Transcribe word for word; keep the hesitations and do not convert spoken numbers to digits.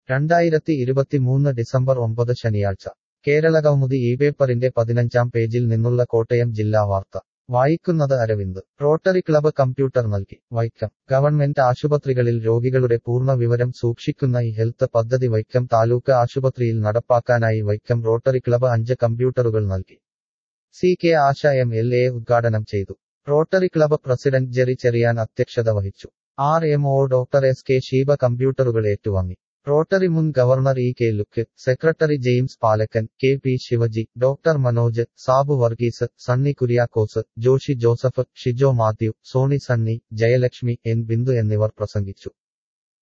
രണ്ടായിരത്തി ഇരുപത്തിമൂന്ന് ഡിസംബർ ഒമ്പത് ശനിയാഴ്ച കേരളകൗമുദി ഈ പേപ്പറിന്റെ പതിനഞ്ചാം പേജിൽ നിന്നുള്ള കോട്ടയം ജില്ലാ വാർത്ത വായിക്കുന്നത് അരവിന്ദ്. റോട്ടറി ക്ലബ്ബ് കമ്പ്യൂട്ടർ നൽകി വൈക്കം. ഗവൺമെന്റ് ആശുപത്രികളിൽ രോഗികളുടെ പൂർണ്ണ വിവരം സൂക്ഷിക്കുന്ന ഈ ഹെൽത്ത് പദ്ധതി വൈക്കം താലൂക്ക് ആശുപത്രിയിൽ നടപ്പാക്കാനായി വൈക്കം റോട്ടറി ക്ലബ്ബ് അഞ്ച് കമ്പ്യൂട്ടറുകൾ നൽകി. C K Asha M L A ഉദ്ഘാടനം ചെയ്തു. Rotary club president Jerry Cheriyan അധ്യക്ഷത വഹിച്ചു. R M O doctor S K Sheeba കമ്പ്യൂട്ടറുകൾ ഏറ്റുവാങ്ങി. റോട്ടറി മുൻ governor E K Luke, secretary James Palakkan, K P Sivaji, doctor Manoj, Sabu Varghese, Sunny Kuriakose, Joshy Joseph, Shijo Mathew, Soni Sunny, Jayalakshmi, N Bindu എന്നിവർ പ്രസംഗിച്ചു.